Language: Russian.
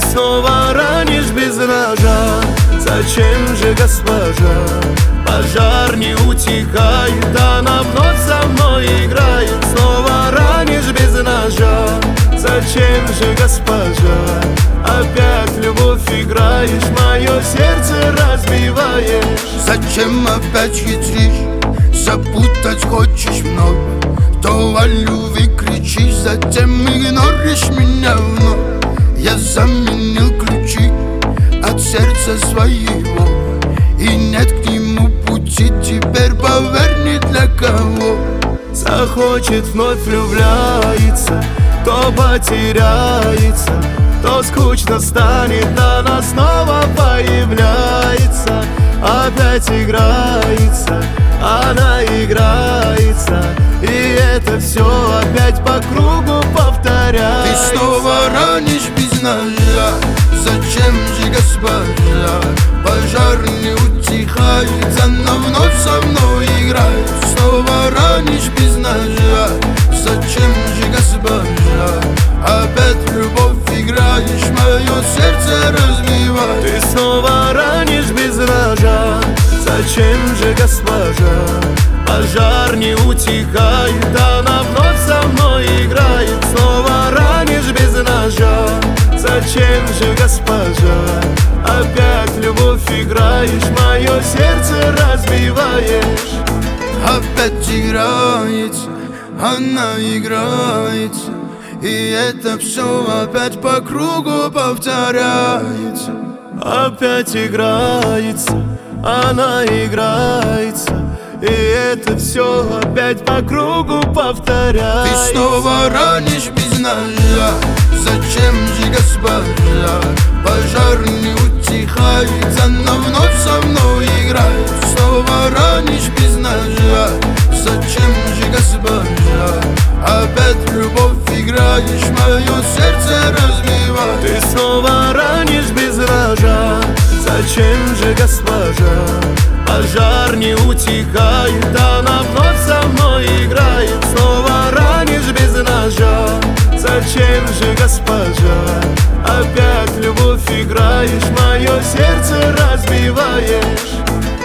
снова ранишь без ножа. Зачем же, госпожа? Пожар не утихает, она вновь со мной играет. Снова ранишь без ножа. Зачем же, госпожа? Опять любовь играешь, мое сердце разбиваешь. Зачем опять хитришь? Запутать хочешь вновь? То о любви кричишь, затем игноришь меня вновь. Я заменил ключи от сердца своего, и нет к нему пути, теперь поверь, ни для кого. Захочет, вновь влюбляется, то потеряется, то скучно станет, она снова появляется. Опять играется, она играется, и это все опять по кругу повторяется. Ты снова ранишь без ножа. Зачем же, госпожа? Пожар не утихает, она вновь со мной играет. Снова ранишь без ножа. Зачем же, госпожа? Опять любовь играешь, мое сердце разбиваешь. Ты снова ранишь без ножа. Зачем же, госпожа? Пожар не утихает, она вновь со мной играет. Снова ранишь без ножа. Зачем же, госпожа? Опять любовь играешь, мое сердце разбиваешь. Опять играется, она играется, и это все опять по кругу повторяется. Опять играется, она играется, и это все опять по кругу повторяется. Ты снова ранишь без ножа. Зачем же, госпожа? Пожар не утихает, она вновь со мной играет. Снова ранишь без ножа. Зачем же, госпожа? Опять любовь играешь, мое сердце разбиваешь. Ты снова ранишь без ножа. Зачем же, госпожа? Пожар не утихает, она вновь со мной играет. Снова ранишь без ножа. Зачем же, госпожа? Опять любовь играешь, мое сердце разбиваешь.